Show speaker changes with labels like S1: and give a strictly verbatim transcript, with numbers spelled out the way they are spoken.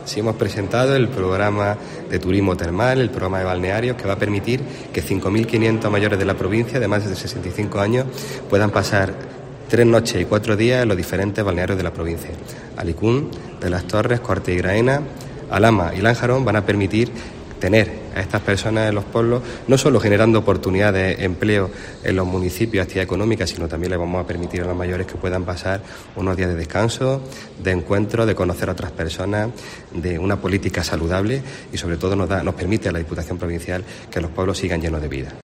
S1: Sí, hemos presentado el programa de turismo termal, el programa de balnearios, que va a permitir que cinco mil quinientos mayores de la provincia, de más de sesenta y cinco años, puedan pasar tres noches y cuatro días en los diferentes balnearios de la provincia. Alicún, de las Torres, Corte y Graena, Alhama y Lanjarón van a permitir tener a estas personas en los pueblos, no solo generando oportunidades de empleo en los municipios, actividad económica, sino también les vamos a permitir a los mayores que puedan pasar unos días de descanso, de encuentro, de conocer a otras personas, de una política saludable y sobre todo nos da, nos permite a la Diputación Provincial que los pueblos sigan llenos de vida.